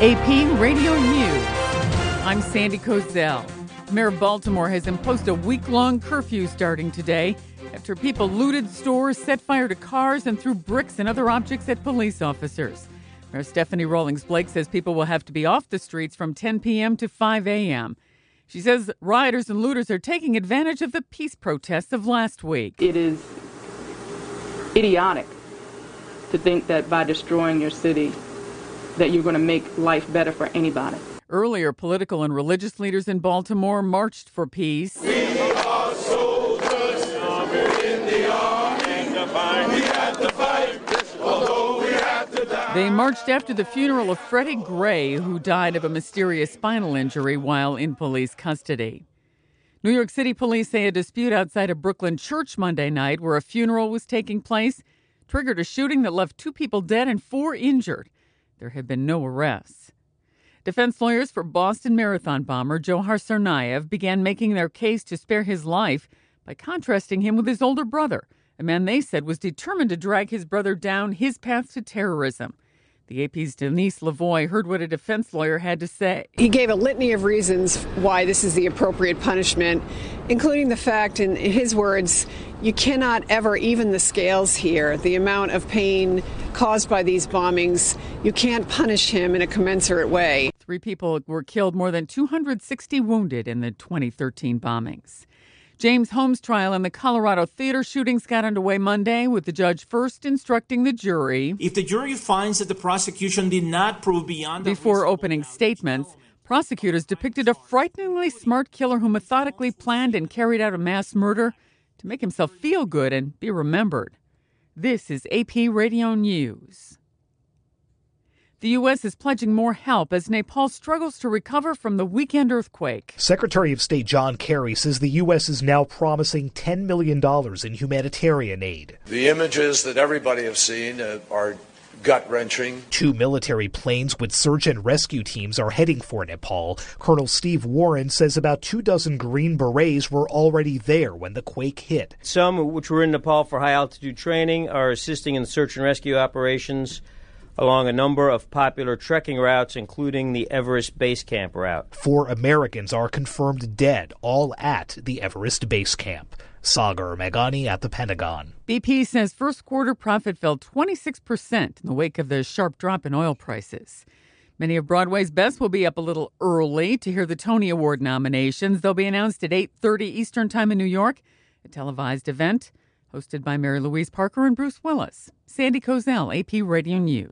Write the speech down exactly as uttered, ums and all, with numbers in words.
A P Radio News. I'm Sandy Kozel. Mayor of Baltimore has imposed a week-long curfew starting today after people looted stores, set fire to cars, and threw bricks and other objects at police officers. Mayor Stephanie Rawlings Blake says people will have to be off the streets from ten p.m. to five a.m. She says rioters and looters are taking advantage of the peace protests of last week. It is idiotic to think that by destroying your city that you're going to make life better for anybody. Earlier, political and religious leaders in Baltimore marched for peace. We are soldiers, in the army, we have to fight, although we have to die. They marched after the funeral of Freddie Gray, who died of a mysterious spinal injury while in police custody. New York City police say a dispute outside a Brooklyn church Monday night where a funeral was taking place triggered a shooting that left two people dead and four injured. There have been no arrests. Defense lawyers for Boston Marathon bomber Dzhokhar Tsarnaev began making their case to spare his life by contrasting him with his older brother, a man they said was determined to drag his brother down his path to terrorism. The A P's Denise Lavoie heard what a defense lawyer had to say. He gave a litany of reasons why this is the appropriate punishment, including the fact, in his words, you cannot ever even the scales here. The amount of pain caused by these bombings, you can't punish him in a commensurate way. Three people were killed, more than two hundred sixty wounded in the twenty thirteen bombings. James Holmes' trial in the Colorado theater shootings got underway Monday, with the judge first instructing the jury. If the jury finds that the prosecution did not prove beyond... Before opening statements, prosecutors depicted a frighteningly smart killer who methodically planned and carried out a mass murder to make himself feel good and be remembered. This is A P Radio News. The U S is pledging more help as Nepal struggles to recover from the weekend earthquake. Secretary of State John Kerry says the U S is now promising ten million dollars in humanitarian aid. The images that everybody has seen uh, are gut-wrenching. Two military planes with search and rescue teams are heading for Nepal. Colonel Steve Warren says about two dozen Green Berets were already there when the quake hit. Some, which were in Nepal for high-altitude training, are assisting in search and rescue operations along a number of popular trekking routes, including the Everest Base Camp route. Four Americans are confirmed dead, all at the Everest Base Camp. Sagar Meghani at the Pentagon. B P says first quarter profit fell twenty-six percent in the wake of the sharp drop in oil prices. Many of Broadway's best will be up a little early to hear the Tony Award nominations. They'll be announced at eight thirty Eastern Time in New York, a televised event hosted by Mary Louise Parker and Bruce Willis. Sandy Kozel, A P Radio News.